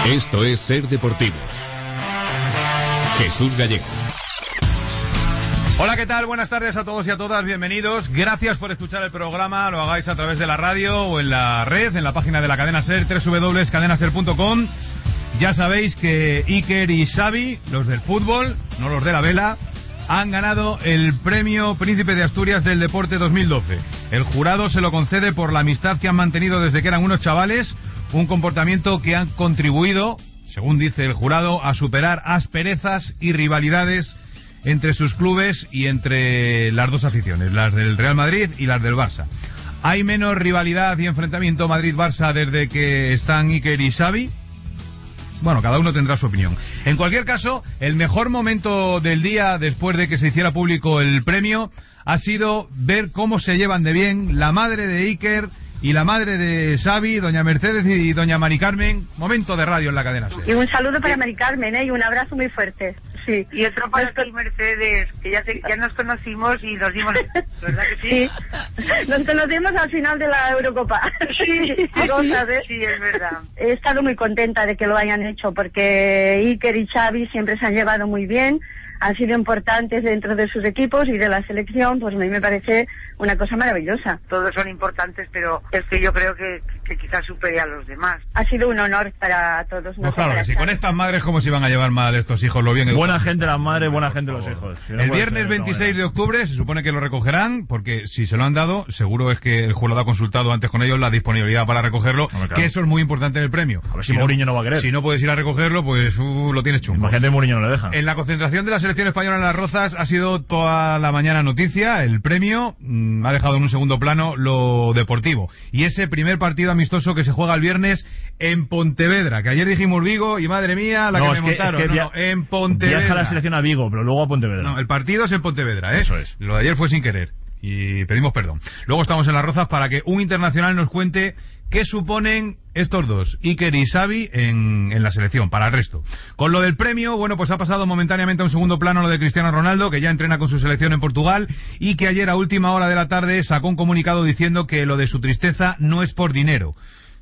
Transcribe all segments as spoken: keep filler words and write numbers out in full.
Esto es Ser Deportivos. Jesús Gallego. Hola, ¿qué tal? Buenas tardes a todos y a todas, bienvenidos. Gracias por escuchar el programa, lo hagáis a través de la radio o en la red, en la página de la cadena SER, doble u doble u doble u punto cadena ser punto com. Ya sabéis que Iker y Xavi, los del fútbol, no los de la vela, han ganado el premio Príncipe de Asturias del Deporte dos mil doce. El jurado se lo concede por la amistad que han mantenido desde que eran unos chavales, un comportamiento que han contribuido, según dice el jurado, a superar asperezas y rivalidades entre sus clubes y entre las dos aficiones, las del Real Madrid y las del Barça. ¿Hay menos rivalidad y enfrentamiento Madrid-Barça desde que están Iker y Xavi? Bueno, cada uno tendrá su opinión. En cualquier caso, el mejor momento del día después de que se hiciera público el premio ha sido ver cómo se llevan de bien la madre de Iker y la madre de Xavi, doña Mercedes y doña Mari Carmen. Momento de radio en la cadena SER. Y un saludo para Mari Carmen, ¿eh? Y un abrazo muy fuerte. Sí. Y otro para ti, Mercedes, que ya, se, ya nos conocimos y nos dimos... ¿Verdad que sí? Sí. Nos conocimos al final de la Eurocopa. Sí, sí, cosas, ¿eh? Sí, es verdad. He estado muy contenta de que lo hayan hecho, porque Iker y Xavi siempre se han llevado muy bien, han sido importantes dentro de sus equipos y de la selección, pues a mí me parece una cosa maravillosa. Todos son importantes, pero es que yo creo que, que quizás supere a los demás. Ha sido un honor para todos. Pues claro, que si con estas madres, ¿cómo se iban a llevar mal estos hijos? Lo bien buena gente las madres, buena gente los hijos. Si no el viernes veintiséis de octubre se supone que lo recogerán, porque si se lo han dado, seguro es que el jurado ha consultado antes con ellos la disponibilidad para recogerlo, no, claro, que eso es muy importante en el premio. A ver si, si Mourinho no, no va a querer. Si no puedes ir a recogerlo, pues uh, lo tienes chungo. Imagínate, Mourinho no le deja. En la concentración de la selección española en Las Rozas ha sido toda la mañana noticia, el premio mmm, ha dejado en un segundo plano lo deportivo. Y ese primer partido amistoso que se juega el viernes en Pontevedra, que ayer dijimos Vigo y madre mía, la no, que me es montaron. Que, es que no, no, en Pontevedra. Viaja la selección a Vigo, pero luego a Pontevedra. No, el partido es en Pontevedra, ¿eh? Eso es. Lo de ayer fue sin querer y pedimos perdón. Luego estamos en Las Rozas para que un internacional nos cuente qué suponen estos dos, Iker y Xavi, en, en la selección, para el resto. Con lo del premio, bueno, pues ha pasado momentáneamente a un segundo plano lo de Cristiano Ronaldo, que ya entrena con su selección en Portugal, y que ayer a última hora de la tarde sacó un comunicado diciendo que lo de su tristeza no es por dinero,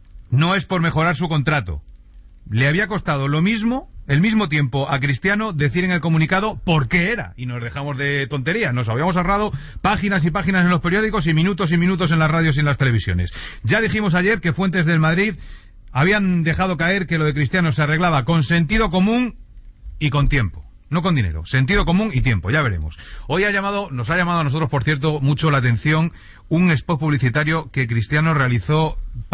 no es por mejorar su contrato. Le había costado lo mismo, el mismo tiempo a Cristiano decir en el comunicado por qué era, y nos dejamos de tonterías, nos habíamos ahorrado páginas y páginas en los periódicos y minutos y minutos en las radios y en las televisiones. Ya dijimos ayer que fuentes del Madrid habían dejado caer que lo de Cristiano se arreglaba con sentido común y con tiempo. No con dinero, sentido común y tiempo, ya veremos. Hoy ha llamado, nos ha llamado a nosotros, por cierto, mucho la atención un spot publicitario que Cristiano realizó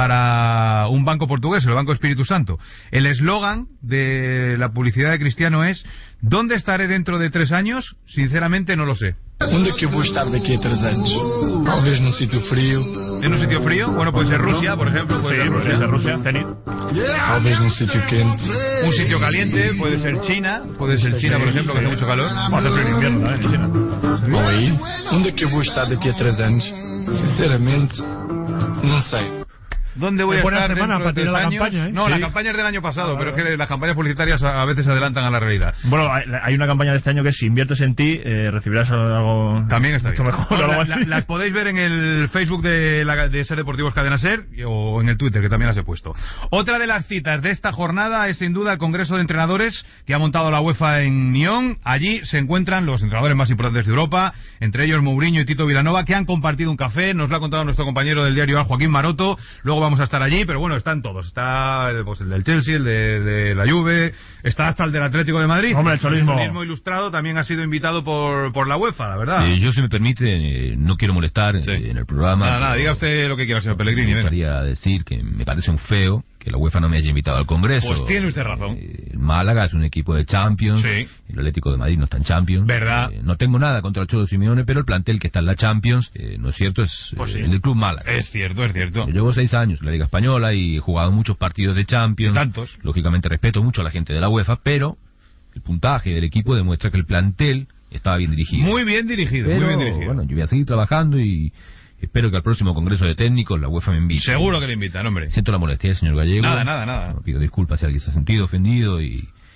para un banco portugués, el Banco Espíritu Santo. El eslogan de la publicidad de Cristiano es: ¿dónde estaré dentro de tres años? Sinceramente no lo sé. ¿Dónde es que voy a estar de aquí a tres años? Tal vez en un sitio frío. ¿En un sitio frío? Bueno, puede ser Rusia, por ejemplo. Puede sí, ser Rusia. Puede ser Rusia, Zenit. Tal vez en un sitio quente. Un sitio caliente, puede ser China. Puede ser China, por ejemplo, que hace mucho calor. Puede ser en invierno también, en China. Ou aí, onde é que eu vou estar daqui a três anos? Sinceramente, não sei. ¿Dónde voy a buena estar semana dentro de tres para años? la campaña, ¿eh? No, Sí. la campaña es del año pasado, ah, pero es que las campañas publicitarias a, a veces se adelantan a la realidad. Bueno, hay, hay una campaña de este año que es: si inviertes en ti, eh, recibirás algo también está mucho bien. mejor. No, algo la, así. la, las podéis ver en el Facebook de, la, de Ser Deportivos Cadena Ser o en el Twitter, que también las he puesto. Otra de las citas de esta jornada es sin duda el Congreso de Entrenadores que ha montado la UEFA en Nyon. Allí se encuentran los entrenadores más importantes de Europa, entre ellos Mourinho y Tito Vilanova, que han compartido un café. Nos lo ha contado nuestro compañero del diario Joaquín Maroto. Luego vamos a estar allí, pero bueno, están todos. Está pues, el del Chelsea, el de, de la Juve, está hasta el del Atlético de Madrid. Hombre, el cholismo. El cholismo ilustrado también ha sido invitado por, por la UEFA, la verdad. Eh, yo, si me permite, eh, no quiero molestar sí. eh, en el programa. Nada, nada, diga usted lo que quiera, señor Pellegrini. Me gustaría venga. decir que me parece un feo que la UEFA no me haya invitado al Congreso. Pues tiene usted razón. Eh, el Málaga es un equipo de Champions. Sí. El Atlético de Madrid no está en Champions. ¿Verdad? Eh, no tengo nada contra el Cholo Simeone, pero el plantel que está en la Champions, eh, no es cierto, es pues sí. eh, el del Club Málaga. Es cierto, es cierto. Yo llevo seis años en la Liga Española y he jugado muchos partidos de Champions. Tantos. Lógicamente respeto mucho a la gente de la UEFA, pero el puntaje del equipo demuestra que el plantel estaba bien dirigido. Muy bien dirigido, pero, muy bien dirigido. Bueno, yo voy a seguir trabajando y espero que al próximo Congreso de Técnicos la UEFA me invite. Seguro que le invitan, hombre. Siento la molestia del señor Gallego. Nada, nada, nada. No, pido disculpas si alguien se ha sentido ofendido y,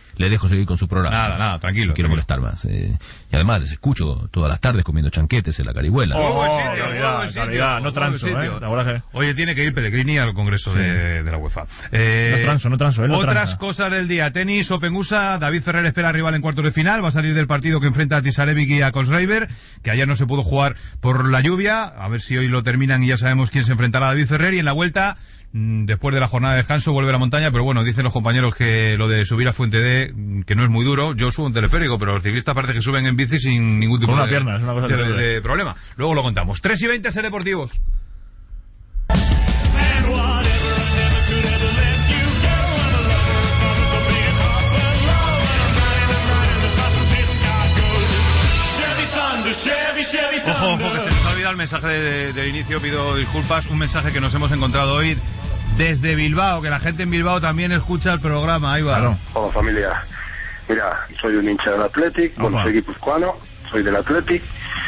le dejo seguir con su programa. Nada, nada, tranquilo. No quiero tranquilo. molestar más. Eh, y además les escucho todas las tardes comiendo chanquetes en la Carihuela. Oh, buen sitio, calidad, buen sitio, calidad, no buen transo, sitio. ¿eh? La verdad que... Oye, tiene que ir Pellegrini al Congreso Sí. de, de la UEFA. Eh, No transo, no transo, él no Otras transa. cosas del día. Tenis, Open U S A, David Ferrer espera rival en cuartos de final, va a salir del partido que enfrenta a Tisarevic y a Kohlschreiber, que ayer no se pudo jugar por la lluvia, a ver si hoy lo terminan y ya sabemos quién se enfrentará a David Ferrer, y en la vuelta, después de la jornada de descanso, vuelve a la montaña, pero bueno, dicen los compañeros que lo de subir a Fuente D, que no es muy duro. Yo subo en teleférico, pero los ciclistas parece que suben en bici sin ningún tipo Con una de, pierna, es una cosa de, terrible. de problema. Luego lo contamos. tres y veinte, Ser Deportivos. Ojo, ojo, que se nos ha olvidado el mensaje de- del inicio, pido disculpas, un mensaje que nos hemos encontrado hoy desde Bilbao, que la gente en Bilbao también escucha el programa, ahí va. Claro. Hola familia, mira, soy un hincha del Athletic, bueno, Opa. soy guipuzcoano, soy del Athletic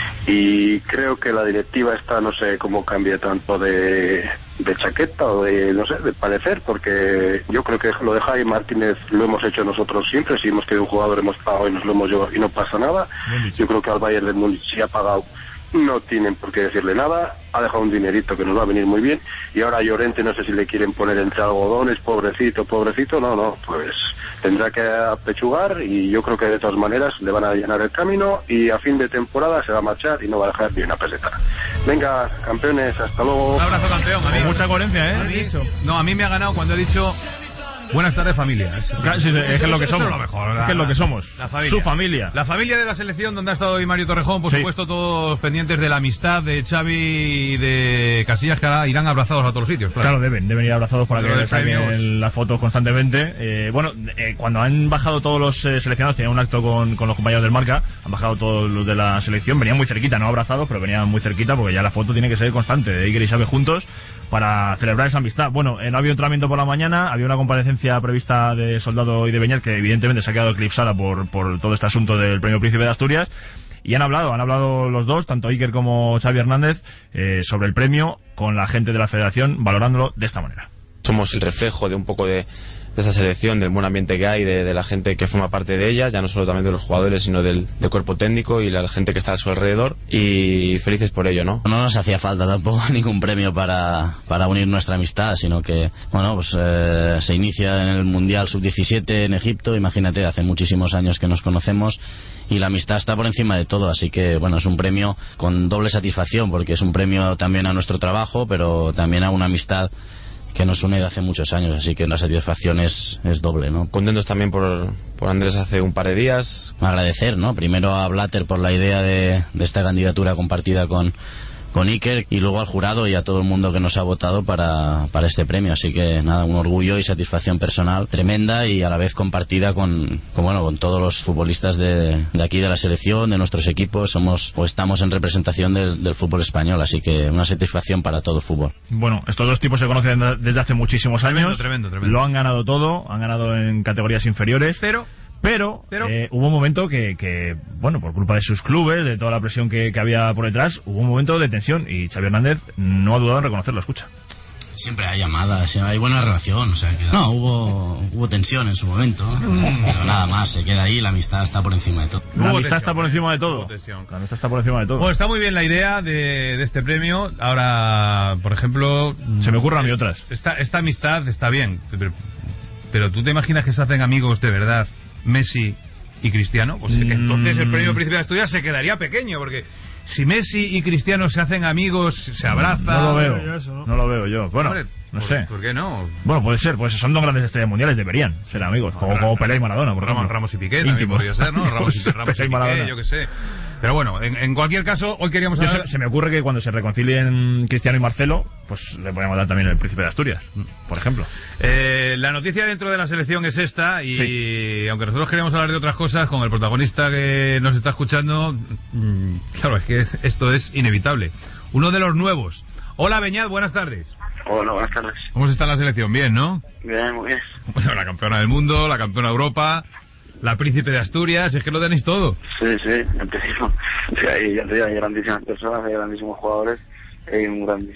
y creo que la directiva está, no sé cómo cambia tanto de, de chaqueta o de, no sé, de parecer, porque yo creo que lo de Jaime Martínez lo hemos hecho nosotros siempre, si hemos querido un jugador hemos pagado y nos lo hemos llevado y no pasa nada. Bien dicho. Yo creo que al Bayern de Múnich sí ha pagado, no tienen por qué decirle nada, ha dejado un dinerito que nos va a venir muy bien, y ahora a Llorente no sé si le quieren poner entre algodones, pobrecito, pobrecito, no, no, pues tendrá que apechugar, y yo creo que de todas maneras le van a llenar el camino, y a fin de temporada se va a marchar y no va a dejar ni una peseta. Venga, campeones, hasta luego. Un abrazo, campeón. A mí, Con mucha coherencia, ¿eh? a mí- no, a mí me ha ganado cuando he dicho buenas tardes, familia. Claro, sí, sí, es que es lo que Eso somos. es lo mejor, Es la- que es lo que somos. La familia. Su familia. La familia de la selección, donde ha estado hoy Mario Torrejón, por Sí. supuesto, todos pendientes de la amistad de Xavi y de Casillas, que ahora irán abrazados a todos los sitios. Claro, Claro, deben, deben ir abrazados para Pero que de les saquen premios. las fotos constantemente. Eh, bueno, eh, cuando han bajado todos los eh, seleccionados, tenían un acto con, con los compañeros del Marca, han bajado todos los de la selección, venían muy cerquita, no abrazados, pero venían muy cerquita porque ya la foto tiene que ser constante, de Iker y Xavi juntos, para celebrar esa amistad. Bueno, eh, no había entrenamiento por la mañana, había una comparecencia prevista de Soldado y de Beñat, que evidentemente se ha quedado eclipsada por, por todo este asunto del Premio Príncipe de Asturias. Y han hablado, han hablado los dos, tanto Iker como Xavi Hernández, eh, sobre el premio con la gente de la federación, valorándolo de esta manera. Somos el reflejo de un poco de, de esa selección, del buen ambiente que hay, de, de la gente que forma parte de ella, ya no solo también de los jugadores, sino del, del cuerpo técnico y la gente que está a su alrededor, y felices por ello, ¿no? No nos hacía falta tampoco ningún premio para, para unir nuestra amistad, sino que, bueno, pues eh, se inicia en el Mundial sub diecisiete en Egipto, imagínate, hace muchísimos años que nos conocemos, y la amistad está por encima de todo, así que, bueno, es un premio con doble satisfacción, porque es un premio también a nuestro trabajo, pero también a una amistad que nos une de hace muchos años, así que la satisfacción es, es doble, ¿no? Contentos también por, por Andrés hace un par de días. Agradecer, ¿no? Primero a Blatter por la idea de, de esta candidatura compartida con, con Iker, y luego al jurado y a todo el mundo que nos ha votado para, para este premio, así que nada, un orgullo y satisfacción personal tremenda, y a la vez compartida con, con bueno, con todos los futbolistas de, de aquí de la selección, de nuestros equipos. Somos o estamos en representación del, del fútbol español, así que una satisfacción para todo el fútbol. Bueno, estos dos tipos se conocen desde hace muchísimos Tremendo, años. tremendo, tremendo. Lo han ganado todo, han ganado en categorías inferiores. Pero, Pero, Pero- eh, hubo un momento que, que, bueno, por culpa de sus clubes, de toda la presión que, que había por detrás, hubo un momento de tensión, y Xavi Hernández no ha dudado en reconocerlo. Escucha. Siempre hay llamadas, hay buena relación, o sea que no, hubo, hubo tensión en su momento, pero nada más, se queda ahí, la amistad está por encima de todo. La Hubo amistad tensión, está por encima de todo. hubo tensión. La amistad está por encima de todo. bueno, está muy bien la idea de, de este premio. Ahora, por ejemplo, Se me ocurren a mí otras. Esta, esta amistad está bien, pero, pero ¿tú te imaginas que se hacen amigos de verdad Messi y Cristiano? Pues Mm. entonces el premio Príncipe de Asturias se quedaría pequeño, porque si Messi y Cristiano se hacen amigos, se abrazan... No lo veo, yo eso, ¿no? no lo veo yo. Bueno, Hombre, no ¿por- sé. ¿Por qué no? Bueno, puede ser, pues son dos grandes estrellas mundiales, deberían ser amigos, como, como Pelé y Maradona, por Ramos, ejemplo. Ramos y Piqué también Íntimos. podría ser, ¿no? Ramos y, Ramos y Pelé y Piqué, Maradona. yo qué sé. Pero bueno, en, en cualquier caso, hoy queríamos Yo hablar... se, se me ocurre que cuando se reconcilien Cristiano y Marcelo, pues le podríamos dar también el Príncipe de Asturias, por ejemplo. Eh, la noticia dentro de la selección es esta, y Sí. aunque nosotros queríamos hablar de otras cosas, con el protagonista que nos está escuchando, mm, claro, es que esto es inevitable. Uno de los nuevos. Hola, Beñat, buenas tardes. Hola, buenas tardes. ¿Cómo está la selección? Bien, ¿no? Bien, muy bien. Bueno, la campeona del mundo, la campeona de Europa, la príncipe de Asturias, es que lo tenéis todo. Sí, sí, empecemos. Sí, hay, ya te digo, hay grandísimas personas, hay grandísimos jugadores, hay un grandísimo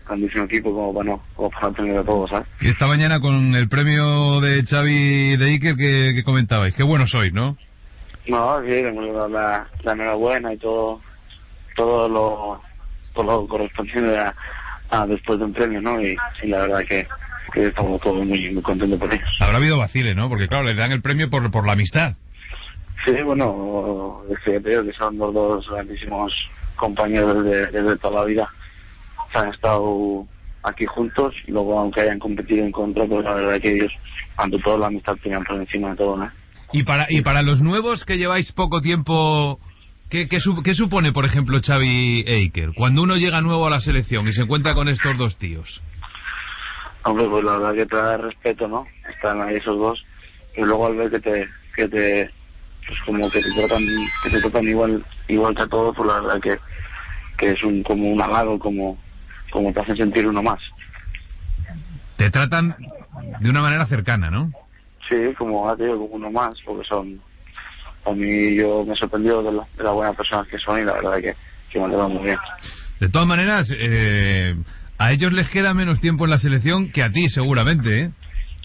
grandísimo equipo como para no, como para no tener a todos, ¿sabes? Y esta mañana con el premio de Xavi de Iker que, que comentabais, qué buenos sois, ¿no? No, sí, la, la, la enhorabuena y todo, todo lo, todo lo correspondiente a, a después de un premio, ¿no? Y, y la verdad que, que estamos todos muy, muy contentos por ellos. Habrá habido vaciles, ¿no? Porque claro, les dan el premio por, por la amistad. Sí, bueno, es que te digo que son los dos grandísimos compañeros desde, desde toda la vida. Se han estado aquí juntos y luego, aunque hayan competido en contra, pues la verdad que ellos, ante todo, la amistad tenían por encima de todo, ¿no? Y para y para los nuevos que lleváis poco tiempo, ¿qué, qué, su, qué supone, por ejemplo, Xavi e Iker? Cuando uno llega nuevo a la selección y se encuentra con estos dos tíos. Hombre, pues la verdad que te da respeto, ¿no? Están ahí esos dos. Y luego al ver que te, que te, pues como que te tratan, que te tratan igual, igual que a todos, pues la verdad que, que es un, como un halago, como, como te hacen sentir uno más. Te tratan de una manera cercana, ¿no? Sí, como, digo, como uno más, porque son, a mí yo me he sorprendido de la, de las buenas personas que son y la verdad que, que me han llevado muy bien. De todas maneras, eh, a ellos les queda menos tiempo en la selección que a ti, seguramente, ¿eh?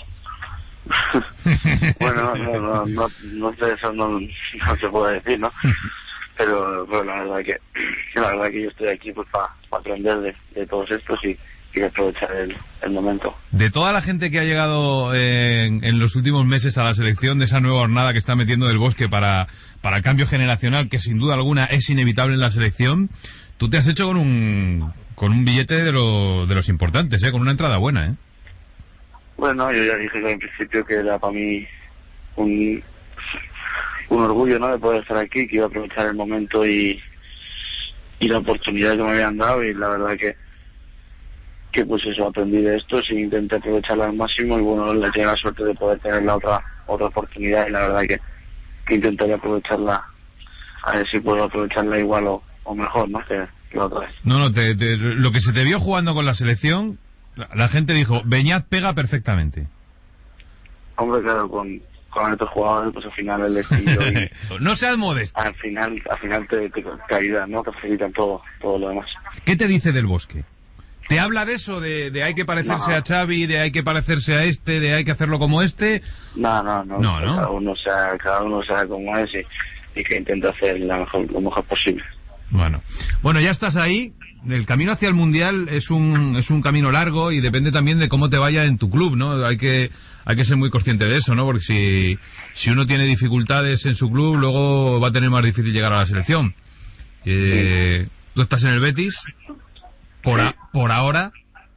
Bueno, no, no, no, no sé, eso no, no se puede decir, ¿no? Pero, pero la verdad que, la verdad que yo estoy aquí pues para pa aprender de, de todos estos y y aprovechar el, el momento. De toda la gente que ha llegado en, en los últimos meses a la selección, de esa nueva jornada que está metiendo Del Bosque para, para el cambio generacional, que sin duda alguna es inevitable en la selección, tú te has hecho con un con un billete de, lo, de los importantes, ¿eh? Con una entrada buena, ¿eh? Bueno, yo ya dije que en principio que era para mí un, un orgullo, ¿no?, de poder estar aquí, que iba a aprovechar el momento y, y la oportunidad que me habían dado, y la verdad que que pues eso, aprendí de esto, sí, intenté aprovecharla al máximo y bueno, le tenía la suerte de poder tener la otra otra oportunidad y la verdad que, que intentaré aprovecharla, a ver si puedo aprovecharla igual o, o mejor, ¿no?, que, que la otra vez. No, no, te, te, lo que se te vio jugando con la selección, la, la gente dijo, Beñat pega perfectamente. Hombre, claro, con, con estos jugadores, pues al final el estilo y... No seas modesto. Al final, al final te, te, te ayudan, ¿no?, te facilitan todo, todo lo demás. ¿Qué te dice Del Bosque? ¿Te habla de eso? De, de hay que parecerse no. a Xavi, de hay que parecerse a este, de hay que hacerlo como este? No, no, no. No, ¿no? Cada uno sea, cada uno sea como es y, y que intenta hacer la mejor, lo mejor posible. Bueno, bueno, ya estás ahí. El camino hacia el Mundial es un es un camino largo y depende también de cómo te vaya en tu club, ¿no? Hay que hay que ser muy consciente de eso, ¿no? Porque si si uno tiene dificultades en su club, luego va a tener más difícil llegar a la selección. Eh, sí. ¿Tú estás en el Betis? Por, sí. a, por ahora.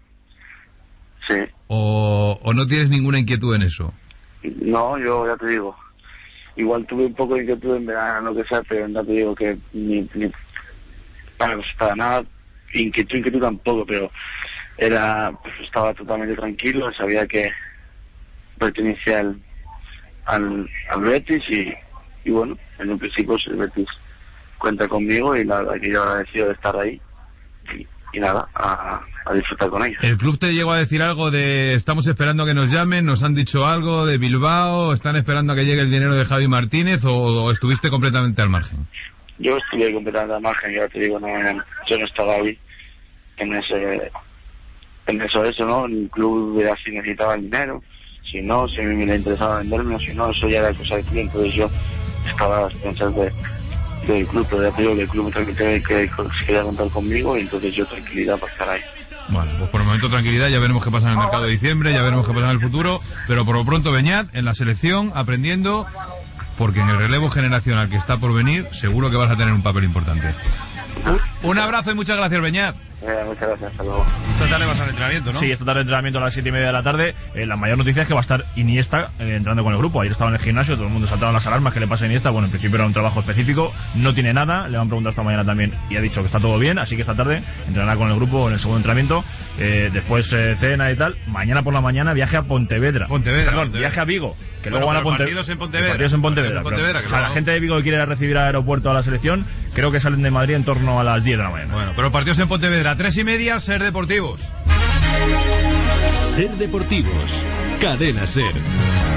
Sí. O, ¿O no tienes ninguna inquietud en eso? No, yo ya te digo. Igual tuve un poco de inquietud en verano, lo que sea, pero ya te digo que ni, ni para, para nada, inquietud, inquietud tampoco, pero era, pues, estaba totalmente tranquilo, sabía que pertenecía al, al, al Betis y, y bueno, en un principio el Betis cuenta conmigo y la verdad que yo agradecido de estar ahí. Y, y nada, a, a disfrutar con ellos. ¿El club te llegó a decir algo de estamos esperando a que nos llamen, nos han dicho algo de Bilbao, están esperando a que llegue el dinero de Javi Martínez o, o estuviste completamente al margen? Yo estuve completamente al margen, ya te digo, no, yo no estaba ahí en ese en eso, eso, ¿no? El club era si necesitaba el dinero, si no, si a mí me interesaba venderme, si no, eso ya era cosa de club, entonces yo estaba a las pensas de del club, pero ya te digo que el club me transmitió que, que quería contar conmigo y entonces yo tranquilidad para estar ahí. Bueno, pues por el momento tranquilidad, ya veremos qué pasa en el mercado de diciembre, ya veremos qué pasa en el futuro, pero por lo pronto Beñat en la selección aprendiendo, porque en el relevo generacional que está por venir seguro que vas a tener un papel importante. Un abrazo y muchas gracias, Beñat. Eh, muchas gracias, hasta luego. Esta tarde vas al entrenamiento, ¿no? Sí, esta tarde entrenamiento a las siete y media de la tarde. Eh, la mayor noticia es que va a estar Iniesta eh, entrando con el grupo. Ayer estaba en el gimnasio, todo el mundo saltaba las alarmas. ¿Qué le pasa a Iniesta? Bueno, en principio era un trabajo específico, no tiene nada. Le han preguntado esta mañana también y ha dicho que está todo bien. Así que esta tarde entrenará con el grupo en el segundo entrenamiento. Eh, después eh, cena y tal. Mañana por la mañana viaje a Pontevedra. Pontevedra, Perdón, Pontevedra. viaje a Vigo. Que bueno, luego van a Ponte... partidos en Pontevedra. Partidos en Pontevedra. En Pontevedra pero, o sea, la gente de Vigo que quiere recibir al aeropuerto a la selección, creo que salen de Madrid en torno a las diez de la mañana. Bueno, pero partidos en Pontevedra, tres y media, Ser Deportivos. Ser Deportivos, Cadena Ser.